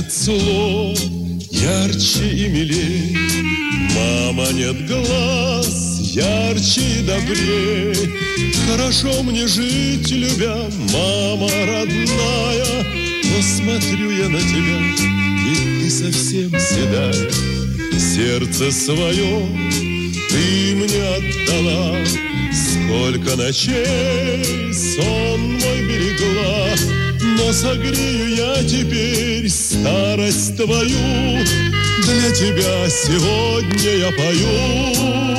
нет слов ярче и милей. Мама, нет глаз ярче и добрей. Хорошо мне жить, любя, мама родная. Но смотрю я на тебя, ведь ты совсем седая. Сердце свое ты мне отдала. Сколько ночей сон мой берегла. Но согрею я теперь старость твою. Для тебя сегодня я пою.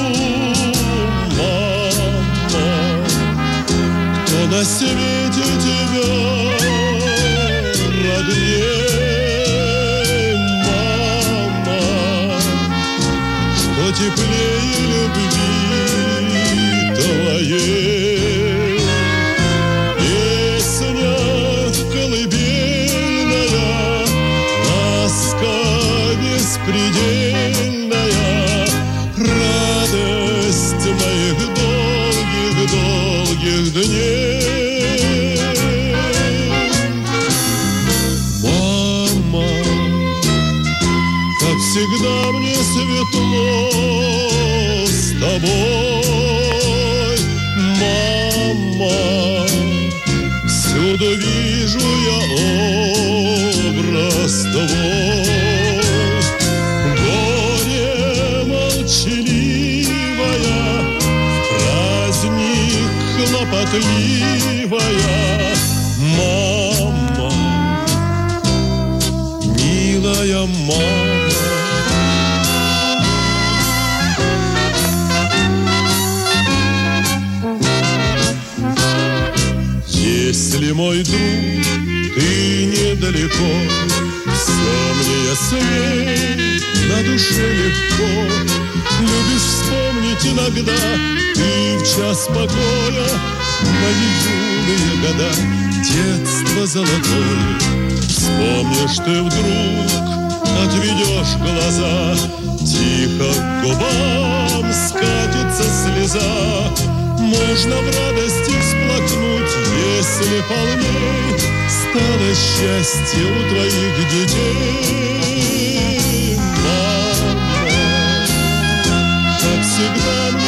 Мама, кто на свете тебя родней? Мама, что теплее любви твоей. Песня колыбельная, ласка беспредельная, радость моих долгих дней. Мама, как всегда мне светло с тобой. Мама, всюду вижу я образ твой. Горе молчаливая, праздник хлопотливая. Мама, милая мама. Если, мой друг, ты недалеко, все мне ясней, на душе легко. Любишь вспомнить иногда, ты в час покоя, мои юные года, детство золотое. Вспомнишь ты вдруг, отведешь глаза, тихо к губам скатится слеза. Можно в радости всплакнуть, если полней стало счастье у твоих детей. Мама, как всегда